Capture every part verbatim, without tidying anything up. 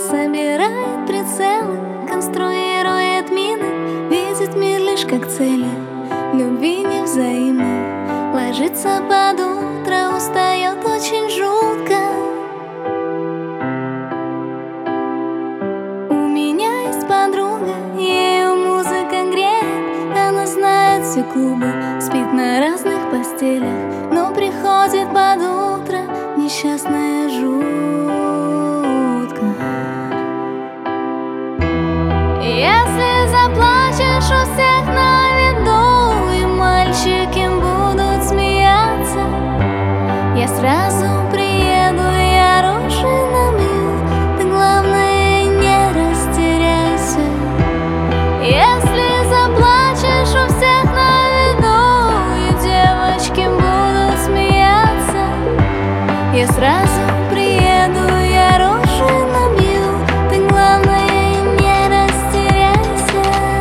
Собирает прицелы, конструирует мины, видит мир лишь как цели, любви невзаимной. Ложится под утро, устает очень жутко. У меня есть подруга, ею музыка греет. Она знает все клубы, спит на разных постелях, но приходит под утро несчастная жутко. Если заплачешь, у всех на виду, и мальчики будут смеяться, я сразу приеду, я рожи набью, ты главное не растеряйся. Если заплачешь, у всех на виду, и девочки будут смеяться, я сразу приеду, я рожи набью, ты главное не растеряйся.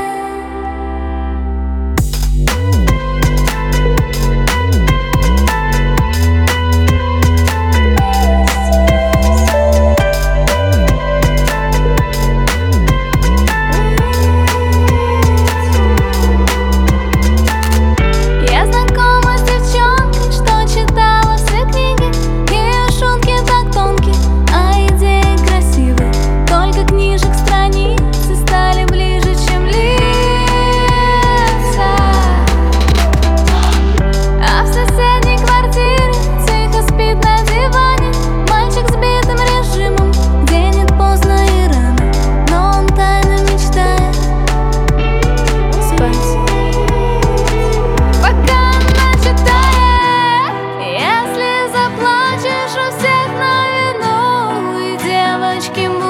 Я знакома с девчонкой, что читала все книги, ее шутки так тонкие, а идеи красивые. Только книжек страницы стали ближе, чем лица. А в соседней квартире тихо спит на диване мальчик с битым режимом, где нет поздно и рано, но он тайно мечтает спать, пока она читает. Если заплачешь, у всех на виду, и девочки